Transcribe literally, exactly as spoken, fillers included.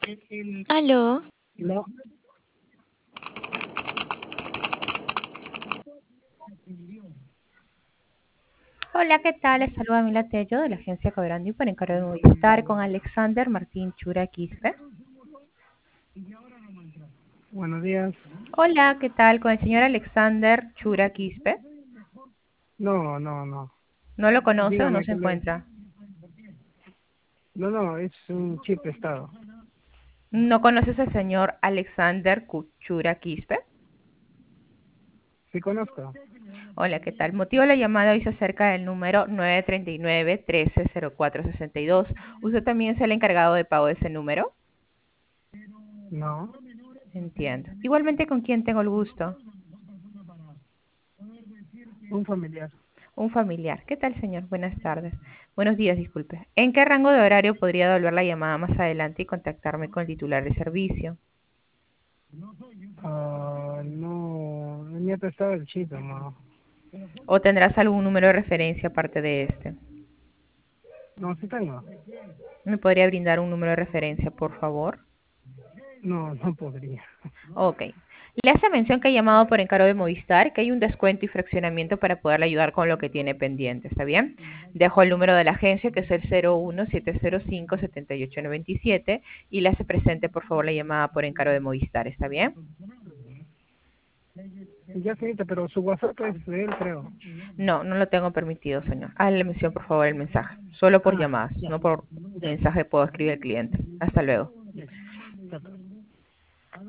Aló, No, Hola, ¿qué tal? Les saluda Mila Tello de la agencia Cobrandi para encargo de Movistar con Alexander Martín Chura Quispe. buenos días. Hola, ¿qué tal? Con el señor Alexander Chura Quispe. No, no, no. ¿No lo conoce o no Dígame se que le... encuentra? No, no, es un chip prestado. ¿No conoces al señor Alexander Cu- Chura Quispe? Sí conozco. Hola, ¿qué tal? Motivo de la llamada hoy se acerca del número nueve tres nueve, uno tres cero cuatro seis dos. ¿Usted también es el encargado de pago de ese número? No, Entiendo. Igualmente, ¿con quién tengo el gusto? un familiar. Un familiar. ¿Qué tal, señor? Buenas tardes. Buenos días, disculpe. ¿En qué rango de horario podría devolver la llamada más adelante y contactarme con el titular de servicio? Ah, no, me ha prestado el chip, no. ¿O tendrás algún número de referencia aparte de este? No, sí tengo. ¿Me podría brindar un número de referencia, por favor? No, no podría. Ok. Le hace mención que ha llamado por encargo de Movistar, que hay un descuento y fraccionamiento para poderle ayudar con lo que tiene pendiente, ¿está bien? Dejo el número de la agencia, que es el cero uno siete cero cinco siete ocho nueve siete, y le hace presente, por favor, la llamada por encargo de Movistar, ¿está bien? Ya, señorita, pero su WhatsApp es de él, creo. No, no lo tengo permitido, señor. Hazle mención, por favor, el mensaje. Solo por Ah, llamadas, ya, no por ya, mensaje puedo escribir al cliente. Hasta luego. ya.